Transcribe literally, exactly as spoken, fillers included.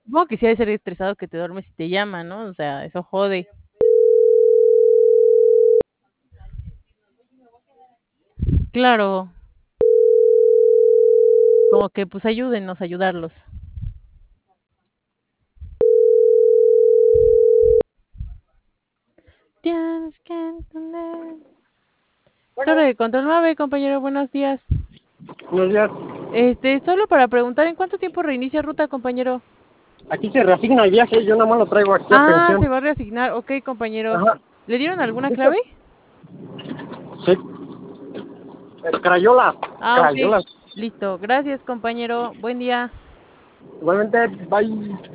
Supongo que sí ha de ser estresado que te duermes y te llaman, ¿no? O sea, eso jode. Claro. Como que, pues, ayúdennos a ayudarlos. Tienes que entender. Torre Bueno, de control nueve, compañero, buenos días. buenos días. Este, solo para preguntar, ¿en cuánto tiempo reinicia ruta, compañero? Aquí se reasigna el viaje, yo nada más lo traigo aquí a Ah, pensión. se va a reasignar. Ok, compañero. Ajá. ¿Le dieron alguna ¿Listo? clave? Sí. El Crayola. Ah, ok. Crayola. Listo. Gracias, compañero. Buen día. Igualmente, bye.